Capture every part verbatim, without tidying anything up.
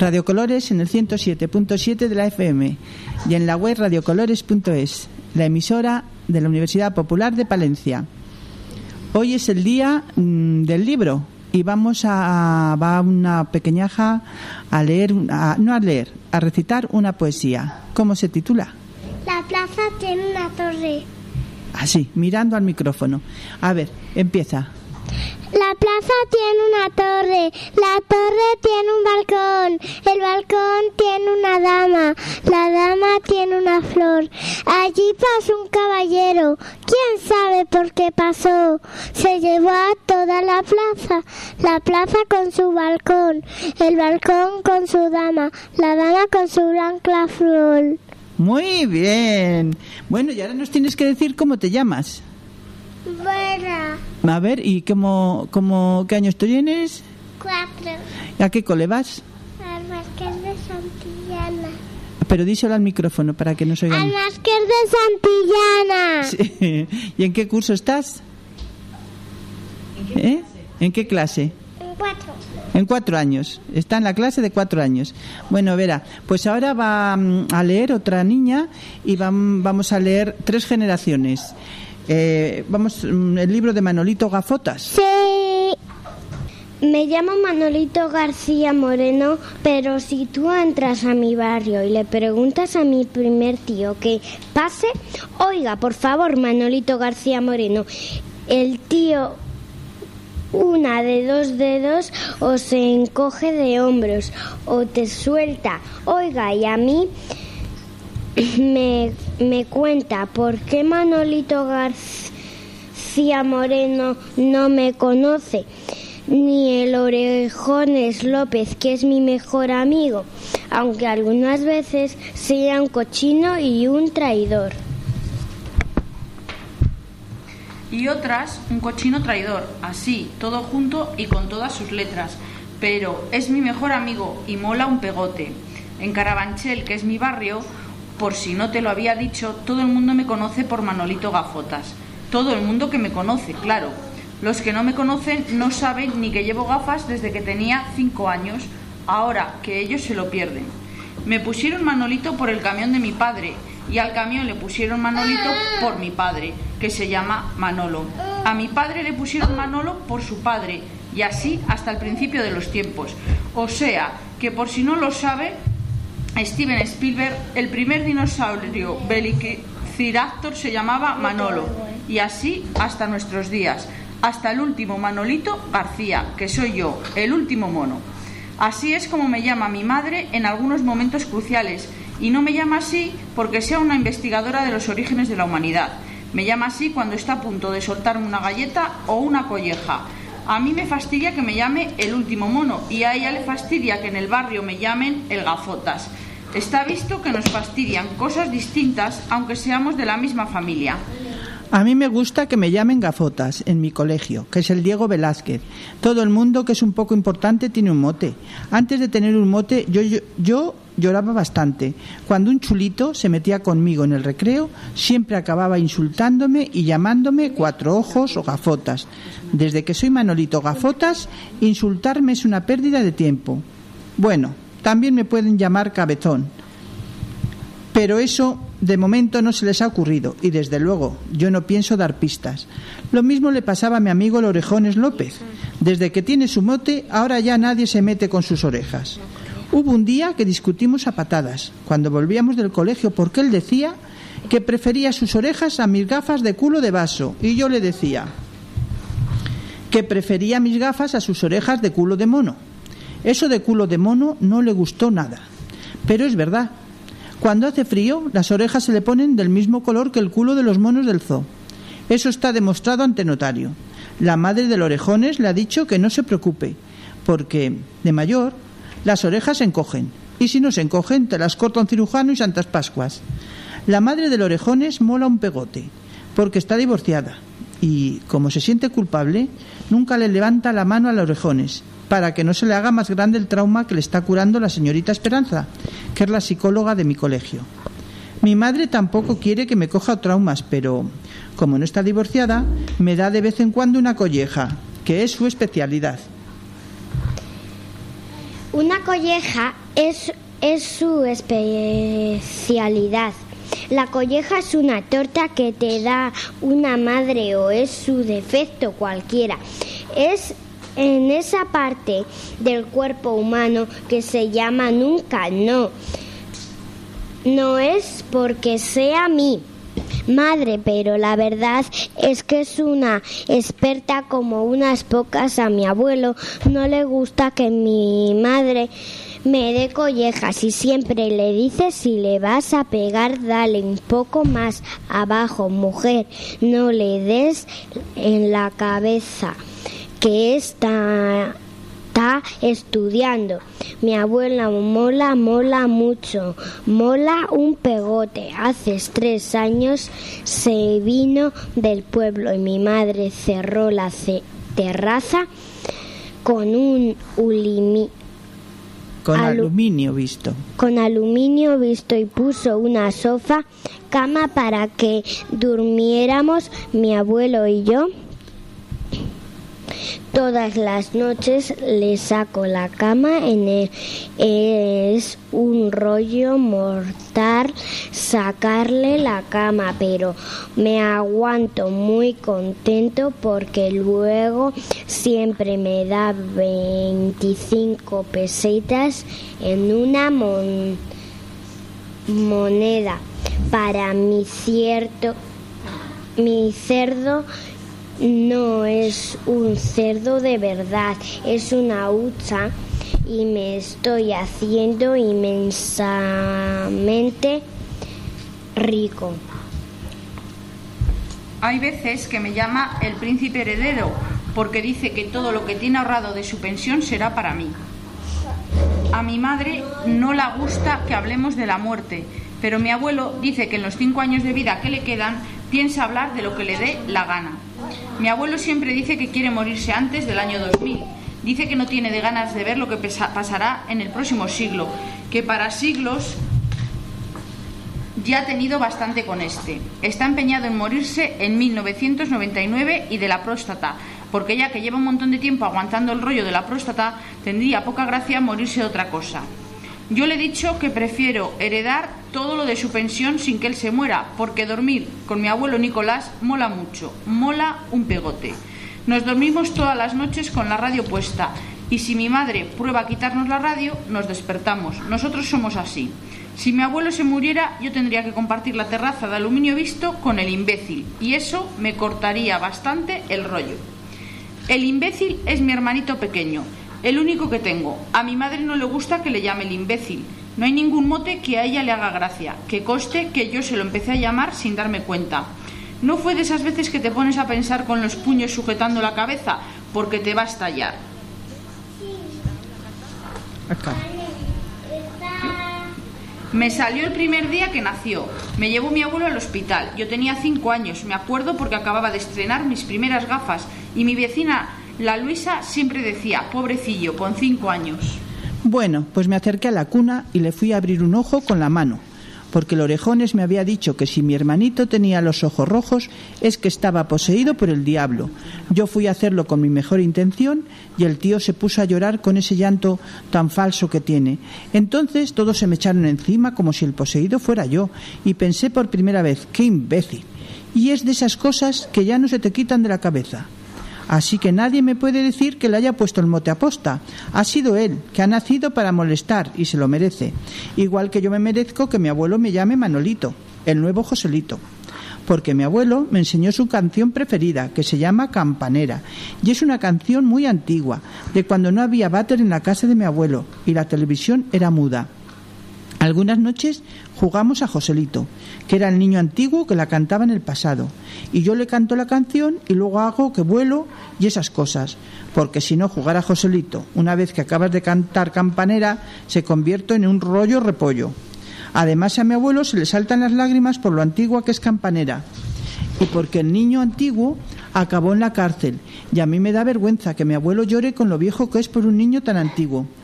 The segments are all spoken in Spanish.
Radio Colores en el ciento siete punto siete de la F M y en la web radiocolores punto es, la emisora de la Universidad Popular de Palencia. Hoy es el día mmm, del libro y vamos a va una pequeñaja a leer, a, no a leer, a recitar una poesía. ¿Cómo se titula? La plaza tiene una torre. Así, mirando al micrófono. A ver, empieza. La plaza tiene una torre, la torre tiene un balcón, el balcón tiene una dama, la dama tiene una flor. Allí pasó un caballero, quién sabe por qué pasó. Se llevó a toda la plaza, la plaza con su balcón, el balcón con su dama, la dama con su blanca flor. Muy bien. Bueno, y ahora nos tienes que decir cómo te llamas. Vera. A ver, ¿y cómo, cómo, qué años tienes? Cuatro. ¿A qué cole vas? Al Másquer de Santillana. Pero díselo al micrófono para que no se oigan. Al Másquer de Santillana. Sí. ¿Y en qué curso estás? ¿En qué ¿Eh? ¿En qué clase? En cuatro. En cuatro años. Está en la clase de cuatro años. Bueno, Vera, pues ahora va a leer otra niña y va, vamos a leer Tres generaciones. Eh, vamos, el libro de Manolito Gafotas. Sí. Me llamo Manolito García Moreno, pero si tú entras a mi barrio y le preguntas a mi primer tío que pase, oiga, por favor, Manolito García Moreno, el tío, una de dos dedos, o se encoge de hombros o te suelta, oiga, y a mí Me, me cuenta por qué Manolito García Moreno no me conoce, ni el Orejones López, que es mi mejor amigo, aunque algunas veces sea un cochino y un traidor. Y otras, un cochino traidor, así, todo junto y con todas sus letras. Pero es mi mejor amigo y mola un pegote. En Carabanchel, que es mi barrio, por si no te lo había dicho, todo el mundo me conoce por Manolito Gafotas. Todo el mundo que me conoce, claro. Los que no me conocen no saben ni que llevo gafas desde que tenía cinco años, ahora que ellos se lo pierden. Me pusieron Manolito por el camión de mi padre y al camión le pusieron Manolito por mi padre, que se llama Manolo. A mi padre le pusieron Manolo por su padre y así hasta el principio de los tiempos. O sea, que por si no lo sabe, Steven Spielberg, el primer dinosaurio Velociraptor se llamaba Manolo, y así hasta nuestros días, hasta el último Manolito García, que soy yo, el último mono. Así es como me llama mi madre en algunos momentos cruciales, y no me llama así porque sea una investigadora de los orígenes de la humanidad. Me llama así cuando está a punto de soltarme una galleta o una colleja. A mí me fastidia que me llame el último mono y a ella le fastidia que en el barrio me llamen el Gafotas. Está visto que nos fastidian cosas distintas aunque seamos de la misma familia. A mí me gusta que me llamen Gafotas en mi colegio, que es el Diego Velázquez. Todo el mundo que es un poco importante tiene un mote. Antes de tener un mote yo, yo, yo lloraba bastante. Cuando un chulito se metía conmigo en el recreo, siempre acababa insultándome y llamándome Cuatro Ojos o Gafotas. Desde que soy Manolito Gafotas, insultarme es una pérdida de tiempo. Bueno, también me pueden llamar Cabezón. Pero eso de momento no se les ha ocurrido y desde luego yo no pienso dar pistas. Lo mismo le pasaba a mi amigo el Orejones López. Desde que tiene su mote, ahora ya nadie se mete con sus orejas. Hubo un día que discutimos a patadas cuando volvíamos del colegio porque él decía que prefería sus orejas a mis gafas de culo de vaso y yo le decía que prefería mis gafas a sus orejas de culo de mono. Eso de culo de mono no le gustó nada, pero es verdad. Cuando hace frío, las orejas se le ponen del mismo color que el culo de los monos del zoo. Eso está demostrado ante notario. La madre del Orejones le ha dicho que no se preocupe, porque, de mayor, las orejas se encogen. Y si no se encogen, te las corta un cirujano y Santas Pascuas. La madre del Orejones mola un pegote, porque está divorciada. Y, como se siente culpable, nunca le levanta la mano al Orejones, para que no se le haga más grande el trauma que le está curando la señorita Esperanza, que es la psicóloga de mi colegio. Mi madre tampoco quiere que me coja traumas, pero como no está divorciada, me da de vez en cuando una colleja, que es su especialidad. Una colleja es, es su especialidad. La colleja es una torta que te da una madre o es su defecto cualquiera. Es en esa parte del cuerpo humano que se llama nunca no. No es porque sea mi madre, pero la verdad es que es una experta como unas pocas. A mi abuelo no le gusta que mi madre me dé collejas y siempre le dice: si le vas a pegar, dale un poco más abajo, mujer, no le des en la cabeza, que está, está estudiando. Mi abuela mola, mola mucho, mola un pegote. Hace tres años se vino del pueblo y mi madre cerró la ce- terraza con un ulimi- Con Alu- aluminio visto. con aluminio visto y puso una sofá, cama para que durmiéramos mi abuelo y yo. Todas las noches le saco la cama, en el, es un rollo mortal sacarle la cama, pero me aguanto muy contento porque luego siempre me da veinticinco pesetas en una mon- moneda para mi cierto mi cerdo. No es un cerdo de verdad, es una hucha y me estoy haciendo inmensamente rico. Hay veces que me llama el príncipe heredero porque dice que todo lo que tiene ahorrado de su pensión será para mí. A mi madre no le gusta que hablemos de la muerte, pero mi abuelo dice que en los cinco años de vida que le quedan piensa hablar de lo que le dé la gana. Mi abuelo siempre dice que quiere morirse antes del año dos mil. Dice que no tiene de ganas de ver lo que pesa- pasará en el próximo siglo, que para siglos ya ha tenido bastante con este. Está empeñado en morirse en mil novecientos noventa y nueve y de la próstata, porque ya que lleva un montón de tiempo aguantando el rollo de la próstata, tendría poca gracia morirse de otra cosa. Yo le he dicho que prefiero heredar todo lo de su pensión sin que él se muera, porque dormir con mi abuelo Nicolás mola mucho, mola un pegote. Nos dormimos todas las noches con la radio puesta y si mi madre prueba a quitarnos la radio, nos despertamos. Nosotros somos así. Si mi abuelo se muriera, yo tendría que compartir la terraza de aluminio visto con el imbécil y eso me cortaría bastante el rollo. El imbécil es mi hermanito pequeño, el único que tengo. A mi madre no le gusta que le llame el imbécil. No hay ningún mote que a ella le haga gracia. Que conste que yo se lo empecé a llamar sin darme cuenta. No fue de esas veces que te pones a pensar con los puños sujetando la cabeza porque te va a estallar. Acá. Me salió el primer día que nació. Me llevó mi abuelo al hospital. Yo tenía cinco años, me acuerdo porque acababa de estrenar mis primeras gafas y mi vecina, la Luisa, siempre decía, pobrecillo, con cinco años. Bueno, pues me acerqué a la cuna y le fui a abrir un ojo con la mano, porque el Orejones me había dicho que si mi hermanito tenía los ojos rojos es que estaba poseído por el diablo. Yo fui a hacerlo con mi mejor intención y el tío se puso a llorar con ese llanto tan falso que tiene. Entonces todos se me echaron encima como si el poseído fuera yo y pensé por primera vez, ¡qué imbécil! Y es de esas cosas que ya no se te quitan de la cabeza. Así que nadie me puede decir que le haya puesto el mote aposta. Ha sido él, que ha nacido para molestar y se lo merece. Igual que yo me merezco que mi abuelo me llame Manolito, el nuevo Joselito. Porque mi abuelo me enseñó su canción preferida, que se llama Campanera. Y es una canción muy antigua, de cuando no había váter en la casa de mi abuelo y la televisión era muda. Algunas noches jugamos a Joselito, que era el niño antiguo que la cantaba en el pasado, y yo le canto la canción y luego hago que vuelo y esas cosas, porque si no jugar a Joselito, una vez que acabas de cantar Campanera, se convierte en un rollo repollo. Además a mi abuelo se le saltan las lágrimas por lo antigua que es Campanera, y porque el niño antiguo acabó en la cárcel, y a mí me da vergüenza que mi abuelo llore con lo viejo que es por un niño tan antiguo.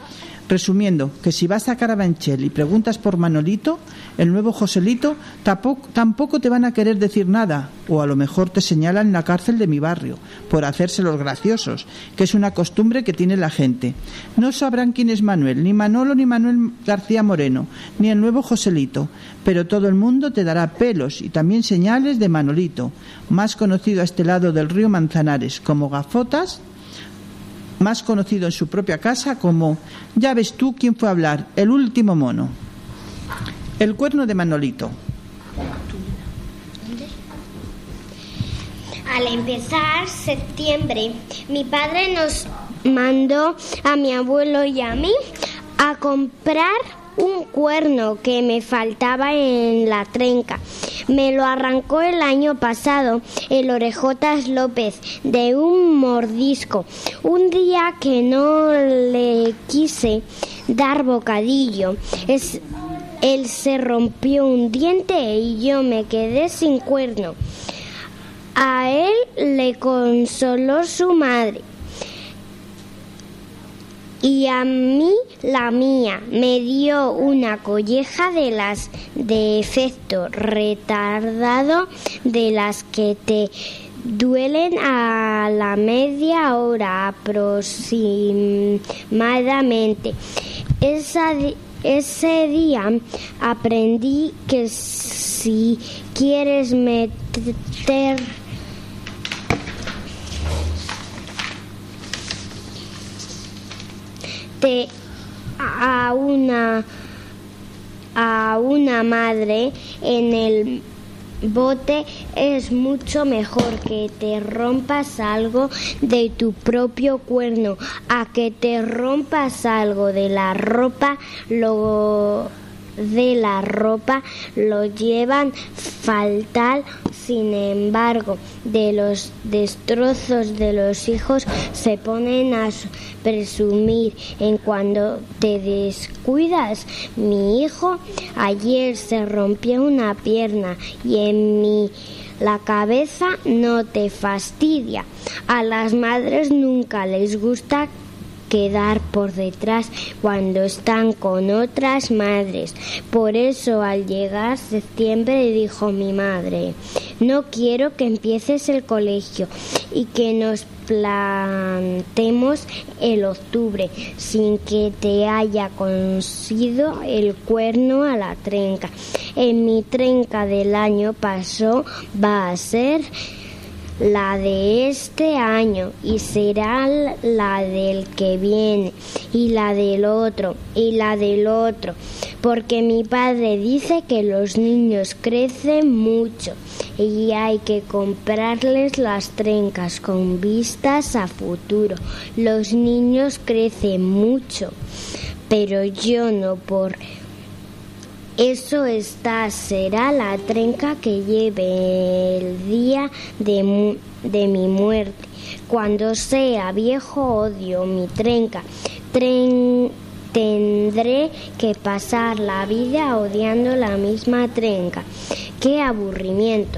Resumiendo, que si vas a Carabanchel y preguntas por Manolito, el nuevo Joselito, tampoco, tampoco te van a querer decir nada, o a lo mejor te señalan en la cárcel de mi barrio, por hacerse los graciosos, que es una costumbre que tiene la gente. No sabrán quién es Manuel, ni Manolo ni Manuel García Moreno, ni el nuevo Joselito, pero todo el mundo te dará pelos y también señales de Manolito, más conocido a este lado del río Manzanares como Gafotas, más conocido en su propia casa como, ya ves tú quién fue a hablar, el último mono. El cuerno de Manolito. Al empezar septiembre, mi padre nos mandó a mi abuelo y a mí a comprar un cuerno que me faltaba en la trenca. Me lo arrancó el año pasado el Orejotas López de un mordisco. Un día que no le quise dar bocadillo, es, él se rompió un diente y yo me quedé sin cuerno. A él le consoló su madre y a mí la mía. Me dio una colleja de las de efecto retardado, de las que te duelen a la media hora aproximadamente. Esa, ese día aprendí que si quieres meter a una a una madre en el bote es mucho mejor que te rompas algo de tu propio cuerno a que te rompas algo de la ropa. Lo de la ropa lo llevan fatal. Sin embargo, de los destrozos de los hijos se ponen a presumir en cuando te descuidas. Mi hijo ayer se rompió una pierna y en mi la cabeza no te fastidia. A las madres nunca les gusta quedar por detrás cuando están con otras madres. Por eso al llegar septiembre dijo mi madre: no quiero que empieces el colegio y que nos plantemos el octubre sin que te haya cosido el cuerno a la trenca. En mi trenca del año pasado va a ser la de este año y será la del que viene y la del otro y la del otro, porque mi padre dice que los niños crecen mucho y hay que comprarles las trencas con vistas a futuro. Los niños crecen mucho, pero yo no, por eso esta será la trenca que lleve el día de, de mi muerte. Cuando sea viejo odio mi trenca. Tren, tendré que pasar la vida odiando la misma trenca. ¡Qué aburrimiento!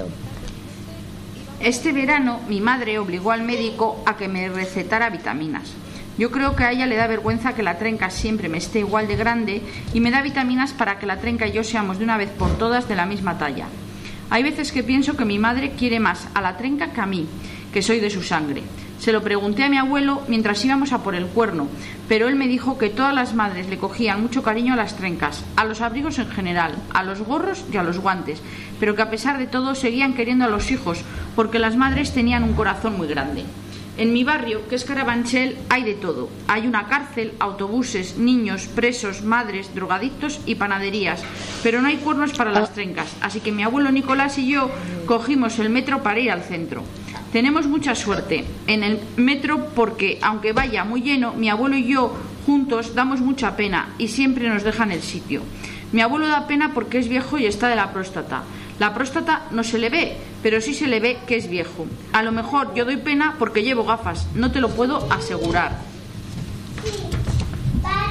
Este verano mi madre obligó al médico a que me recetara vitaminas. Yo creo que a ella le da vergüenza que la trenca siempre me esté igual de grande y me da vitaminas para que la trenca y yo seamos de una vez por todas de la misma talla. Hay veces que pienso que mi madre quiere más a la trenca que a mí, que soy de su sangre. Se lo pregunté a mi abuelo mientras íbamos a por el cuerno, pero él me dijo que todas las madres le cogían mucho cariño a las trencas, a los abrigos en general, a los gorros y a los guantes, pero que a pesar de todo seguían queriendo a los hijos, porque las madres tenían un corazón muy grande. En mi barrio, que es Carabanchel, hay de todo. Hay una cárcel, autobuses, niños, presos, madres, drogadictos y panaderías. Pero no hay cuernos para las trencas, así que mi abuelo Nicolás y yo cogimos el metro para ir al centro. Tenemos mucha suerte en el metro porque, aunque vaya muy lleno, mi abuelo y yo juntos damos mucha pena y siempre nos dejan el sitio. Mi abuelo da pena porque es viejo y está de la próstata. La próstata no se le ve, pero sí se le ve que es viejo. A lo mejor yo doy pena porque llevo gafas, no te lo puedo asegurar.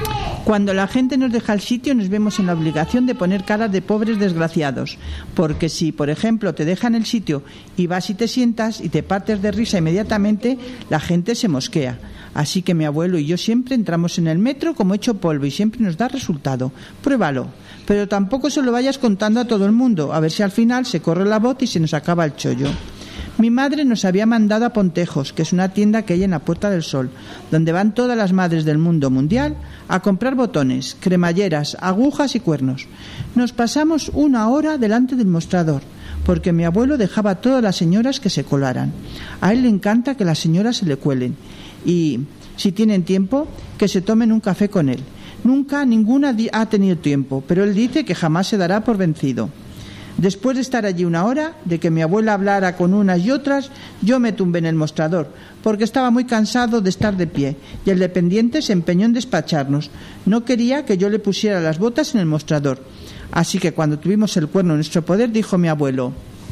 Cuando la gente nos deja el sitio nos vemos en la obligación de poner caras de pobres desgraciados, porque si, por ejemplo, te dejan el sitio y vas y te sientas y te partes de risa inmediatamente, la gente se mosquea. Así que mi abuelo y yo siempre entramos en el metro como hecho polvo y siempre nos da resultado. Pruébalo, pero tampoco se lo vayas contando a todo el mundo, a ver si al final se corre la voz y se nos acaba el chollo. Mi madre nos había mandado a Pontejos, que es una tienda que hay en la Puerta del Sol, donde van todas las madres del mundo mundial a comprar botones, cremalleras, agujas y cuernos. Nos pasamos una hora delante del mostrador, porque mi abuelo dejaba a todas las señoras que se colaran. A él le encanta que las señoras se le cuelen y, si tienen tiempo, que se tomen un café con él. Nunca ninguna ha tenido tiempo, pero él dice que jamás se dará por vencido. Después de estar allí una hora, de que mi abuela hablara con unas y otras, yo me tumbé en el mostrador, porque estaba muy cansado de estar de pie, y el dependiente se empeñó en despacharnos. No quería que yo le pusiera las botas en el mostrador. Así que cuando tuvimos el cuerno en nuestro poder, dijo mi abuelo: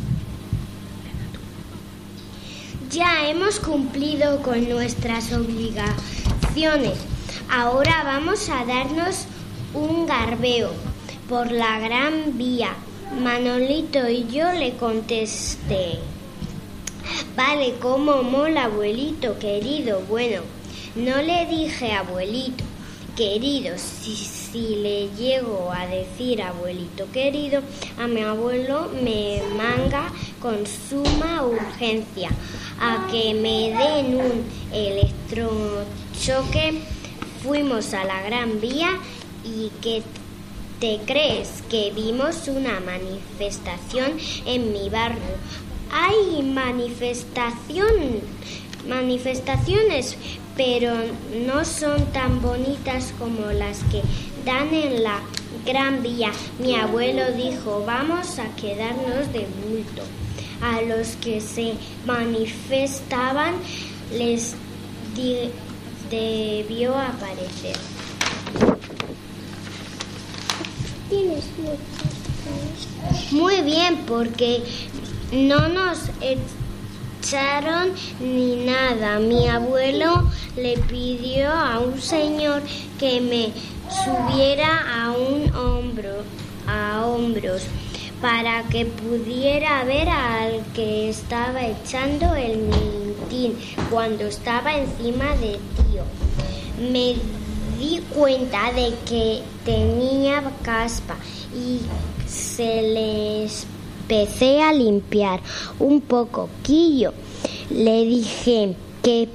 ya hemos cumplido con nuestras obligaciones. Ahora vamos a darnos un garbeo por la Gran Vía. Manolito y yo le contesté: vale, cómo mola, abuelito querido. Bueno, no le dije abuelito querido. Si, si le llego a decir abuelito querido, a mi abuelo me manga con suma urgencia a que me den un electrochoque. Fuimos a la Gran Vía y que ¿te crees que vimos una manifestación en mi barrio? Hay manifestación, manifestaciones, pero no son tan bonitas como las que dan en la Gran Vía. Mi abuelo dijo: vamos a quedarnos de bulto. A los que se manifestaban les di- debió aparecer. Muy bien, porque no nos echaron ni nada. Mi abuelo le pidió a un señor que me subiera a un hombro, a hombros, para que pudiera ver al que estaba echando el mitin cuando estaba encima de tío. Me di cuenta de que tenía caspa y se le empecé a limpiar un poquillo. Le dije que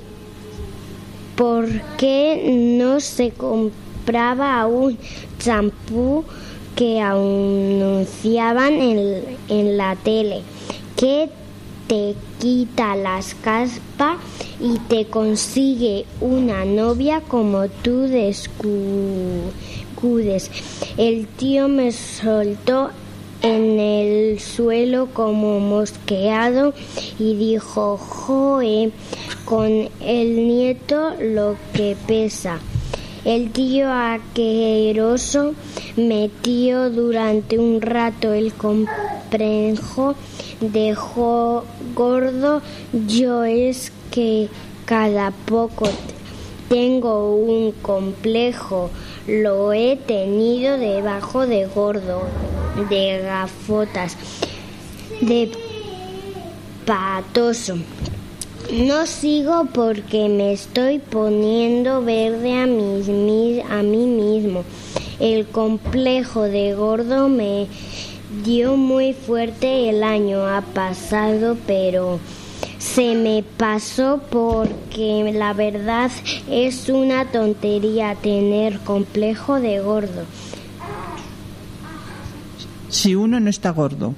por qué no se compraba un champú que anunciaban en, en la tele, que te quita las caspas y te consigue una novia como tú descuides. El tío me soltó en el suelo como mosqueado y dijo: joe, con el nieto lo que pesa. El tío aqueroso metió durante un rato el complejo, dejó gordo. Yo es que cada poco tengo un complejo, lo he tenido debajo de gordo, de gafotas, de patoso. No sigo porque me estoy poniendo verde a mí, a mí mismo. El complejo de gordo me dio muy fuerte el año ha pasado, pero se me pasó porque la verdad es una tontería tener complejo de gordo. Si uno no está gordo.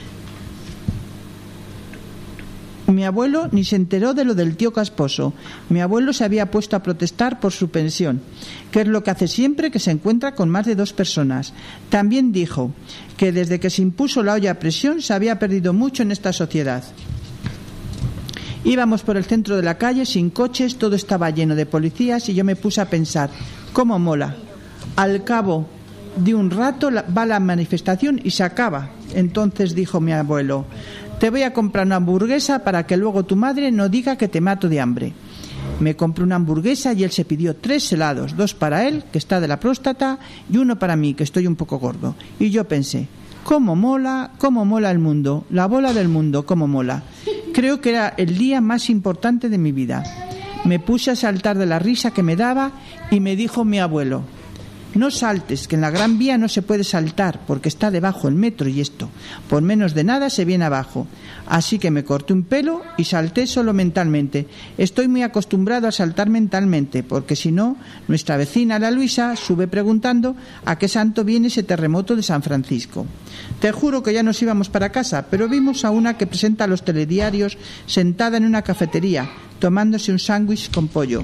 Mi abuelo ni se enteró de lo del tío casposo. Mi abuelo se había puesto a protestar por su pensión, que es lo que hace siempre que se encuentra con más de dos personas. También dijo que desde que se impuso la olla a presión se había perdido mucho en esta sociedad. Íbamos por el centro de la calle sin coches, todo estaba lleno de policías y yo me puse a pensar: ¿cómo mola? Al cabo de un rato va la manifestación y se acaba. Entonces dijo mi abuelo: te voy a comprar una hamburguesa para que luego tu madre no diga que te mato de hambre. Me compré una hamburguesa y él se pidió tres helados, dos para él, que está de la próstata, y uno para mí, que estoy un poco gordo. Y yo pensé, cómo mola, cómo mola el mundo, la bola del mundo, cómo mola. Creo que era el día más importante de mi vida. Me puse a saltar de la risa que me daba y me dijo mi abuelo, no saltes, que en la Gran Vía no se puede saltar porque está debajo el metro y esto, por menos de nada se viene abajo. Así que me corté un pelo y salté solo mentalmente. Estoy muy acostumbrado a saltar mentalmente porque si no, nuestra vecina la Luisa sube preguntando a qué santo viene ese terremoto de San Francisco. Te juro que ya nos íbamos para casa, pero vimos a una que presenta los telediarios sentada en una cafetería tomándose un sándwich con pollo.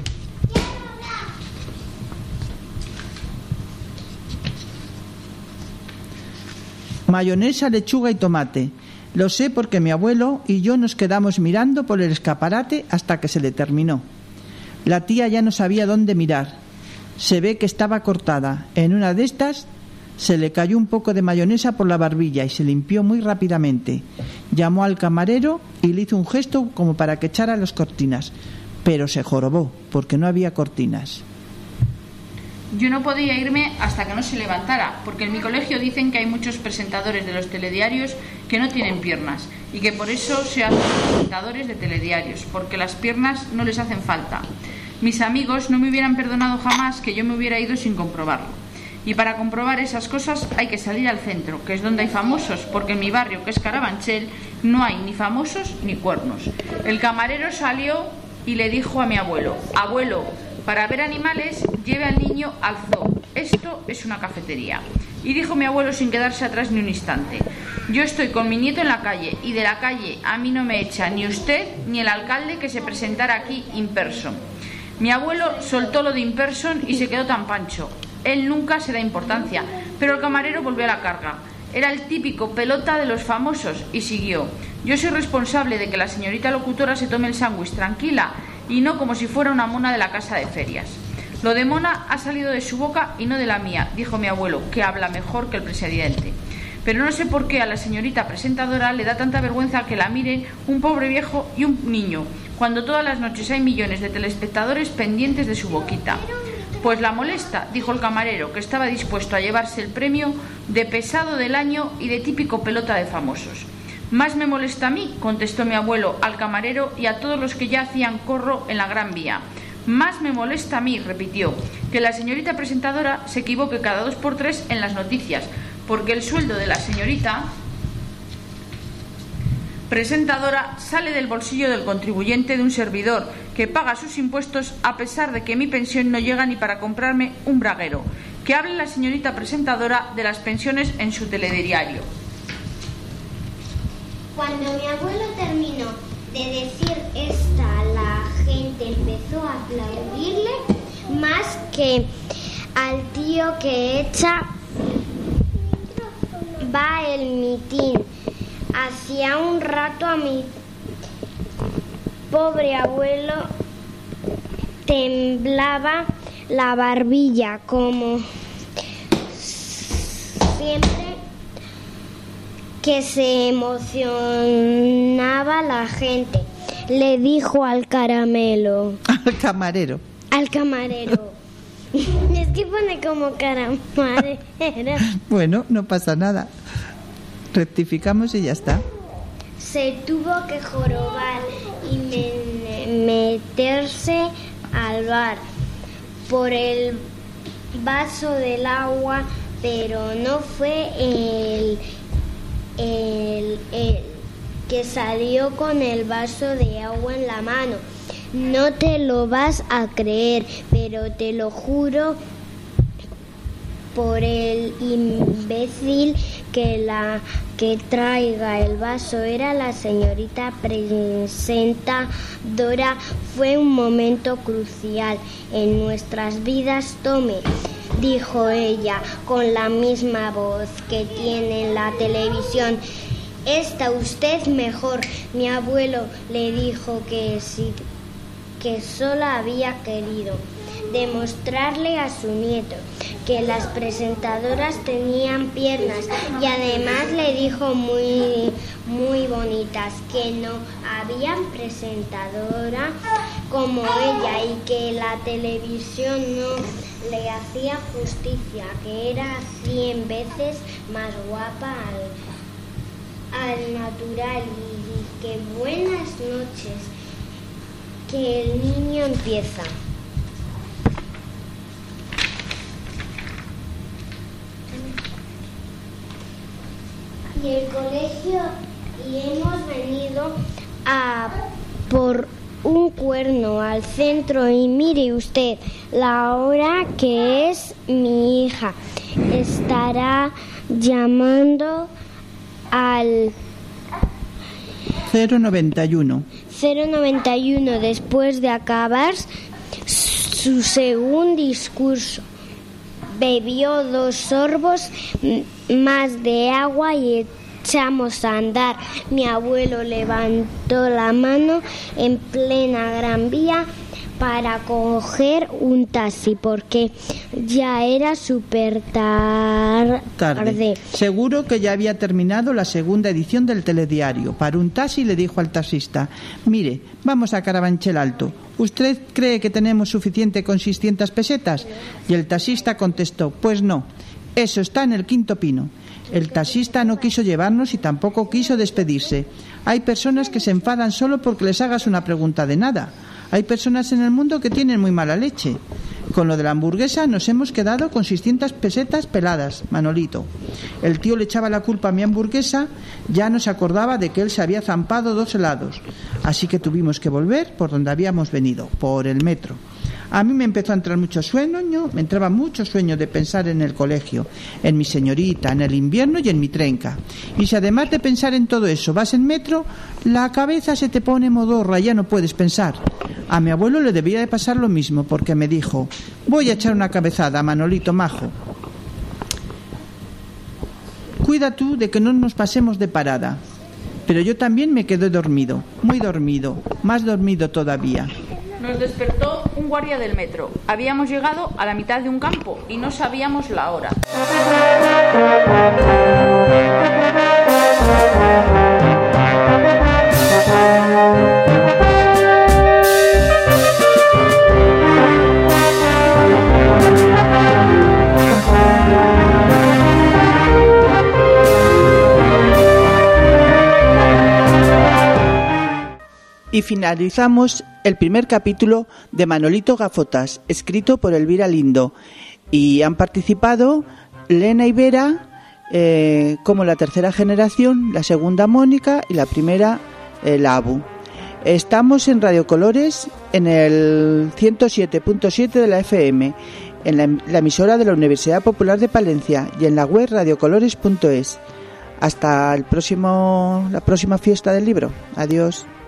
Mayonesa, lechuga y tomate. Lo sé porque mi abuelo y yo nos quedamos mirando por el escaparate hasta que se le terminó. La tía ya no sabía dónde mirar. Se ve que estaba cortada. En una de estas se le cayó un poco de mayonesa por la barbilla y se limpió muy rápidamente. Llamó al camarero y le hizo un gesto como para que echara las cortinas. Pero se jorobó porque no había cortinas. Yo no podía irme hasta que no se levantara, porque en mi colegio dicen que hay muchos presentadores de los telediarios que no tienen piernas y que por eso se hacen presentadores de telediarios, porque las piernas no les hacen falta. Mis amigos no me hubieran perdonado jamás que yo me hubiera ido sin comprobarlo. Y para comprobar esas cosas hay que salir al centro, que es donde hay famosos, porque en mi barrio, que es Carabanchel, no hay ni famosos ni cuernos. El camarero salió y le dijo a mi abuelo, abuelo, para ver animales, lleve al niño al zoo. Esto es una cafetería. Y dijo mi abuelo sin quedarse atrás ni un instante, yo estoy con mi nieto en la calle y de la calle a mí no me echa ni usted ni el alcalde que se presentara aquí in person. Mi abuelo soltó lo de in person y se quedó tan pancho. Él nunca se da importancia, pero el camarero volvió a la carga. Era el típico pelota de los famosos y siguió. Yo soy responsable de que la señorita locutora se tome el sándwich tranquila y no como si fuera una mona de la casa de ferias. Lo de mona ha salido de su boca y no de la mía, dijo mi abuelo, que habla mejor que el presidente. Pero no sé por qué a la señorita presentadora le da tanta vergüenza que la miren un pobre viejo y un niño, cuando todas las noches hay millones de telespectadores pendientes de su boquita. Pues la molesta, dijo el camarero, que estaba dispuesto a llevarse el premio de pesado del año y de típico pelota de famosos. Más me molesta a mí, contestó mi abuelo al camarero y a todos los que ya hacían corro en la Gran Vía. Más me molesta a mí, repitió, que la señorita presentadora se equivoque cada dos por tres en las noticias, porque el sueldo de la señorita presentadora sale del bolsillo del contribuyente de un servidor que paga sus impuestos a pesar de que mi pensión no llega ni para comprarme un braguero. Que hable la señorita presentadora de las pensiones en su telediario. Cuando mi abuelo terminó de decir esta, la gente empezó a aplaudirle más que al tío que echa va el mitin. Hacía un rato a mi pobre abuelo temblaba la barbilla como siempre que se emocionaba la gente. Le dijo al caramelo. Al camarero. Al camarero. Es que pone como camarero. Bueno, no pasa nada. Rectificamos y ya está. Se tuvo que jorobar y me- meterse al bar por el vaso del agua, pero no fue el, el, el que salió con el vaso de agua en la mano. No te lo vas a creer, pero te lo juro por el imbécil que la que traiga el vaso era la señorita presentadora. Fue un momento crucial en nuestras vidas. Tome, dijo ella con la misma voz que tiene en la televisión. Está usted mejor. Mi abuelo le dijo que sí, que solo había querido demostrarle a su nieto que las presentadoras tenían piernas y además le dijo muy muy bonitas que no había presentadora como ella y que la televisión no le hacía justicia, que era cien veces más guapa al, al natural y que buenas noches, que el niño empieza. Y el colegio y hemos venido a por un cuerno al centro y mire usted la hora que es mi hija. Estará llamando al cero noventa y uno. cero noventa y uno después de acabar su segundo discurso. Bebió dos sorbos más de agua y echamos a andar. Mi abuelo levantó la mano en plena Gran Vía para coger un taxi porque ya era súper tar- tarde. tarde. Seguro que ya había terminado la segunda edición del telediario. Paró un taxi y le dijo al taxista: mire, vamos a Carabanchel Alto. ¿Usted cree que tenemos suficiente con seiscientas pesetas? Y el taxista contestó: pues no, eso está en el Quinto Pino. El taxista no quiso llevarnos y tampoco quiso despedirse. Hay personas que se enfadan solo porque les hagas una pregunta de nada. Hay personas en el mundo que tienen muy mala leche. Con lo de la hamburguesa nos hemos quedado con seiscientas pesetas peladas, Manolito. El tío le echaba la culpa a mi hamburguesa, ya no se acordaba de que él se había zampado dos helados. Así que tuvimos que volver por donde habíamos venido, por el metro. A mí me empezó a entrar mucho sueño, me entraba mucho sueño de pensar en el colegio, en mi señorita, en el invierno y en mi trenca. Y si además de pensar en todo eso vas en metro, la cabeza se te pone modorra, ya no puedes pensar. A mi abuelo le debía de pasar lo mismo, porque me dijo: voy a echar una cabezada, Manolito majo. Cuida tú de que no nos pasemos de parada. Pero yo también me quedé dormido, muy dormido, más dormido todavía. Nos despertó un guardia del metro. Habíamos llegado a la mitad de un campo y no sabíamos la hora. Y finalizamos el primer capítulo de Manolito Gafotas, escrito por Elvira Lindo. Y han participado Lena y Vera eh, como la tercera generación, la segunda Mónica y la primera eh, la Abu. Estamos en Radio Colores en el ciento siete punto siete de la F M, en la, la emisora de la Universidad Popular de Palencia y en la web radiocolores punto es. Hasta el próximo, la próxima fiesta del libro. Adiós.